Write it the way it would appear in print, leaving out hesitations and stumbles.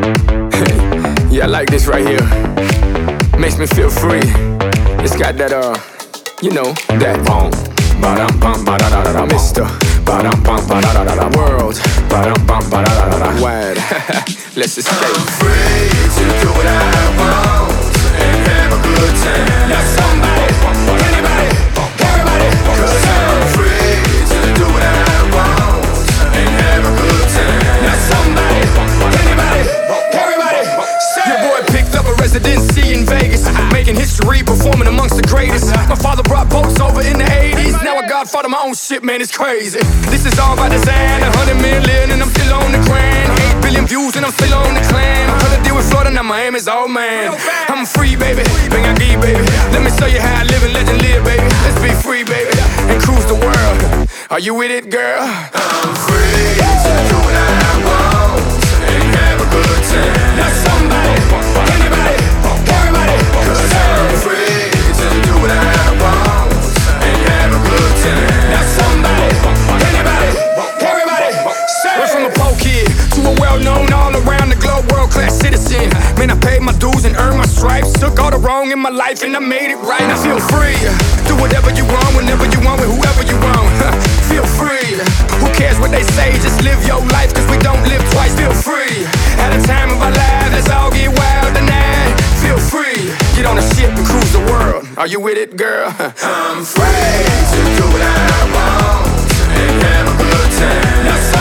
Yeah, I like this right here. Makes me feel free. It's got that, you know, that bump. Ba-dum bum ba da da da da. Mr. Ba-dum bum ba da da da da. World. Ba-dum bum ba da da da da. Wide. Let's escape. I'm free to do what I want and have a good time. Now somebody, anybody, everybody, 'cause I'm free to do what I want and have a good time. Now somebody, anybody, everybody, say. Your boy picked up a residency in Vegas, making history, performing amongst the greatest. My father brought boats over in the 80s. Now I godfather my own shit, man, it's crazy. This is all by design, 100 million and I'm still on the grind. 8 billion views and I'm still on the climb. I'm trying to deal with Florida, now Miami's all man. I'm free, baby, bring I give, baby. Let me show you how I live and legend live, baby. Let's be free, baby, and cruise the world. Are you with it, girl? I'm free to do what I want and have a good time. Now somebody, anybody, everybody, 'cause I'm free to do what I want and have a good time. Now somebody, anybody, everybody, say. Went from a poor kid to a well-known all around the globe world-class citizen. Man, I paid my dues and earned my stripes. Took all the wrong in my life and I made it right. I feel free. Do whatever you want, whenever you want, with whoever you want. Feel free. Who cares what they say? Just live your life, 'cause we don't live twice. Feel free. At a time of our lives, let's all get wild tonight. Feel free. Get on a ship and cruise the world. Are you with it, girl? I'm free to do what I want and have a good time. Now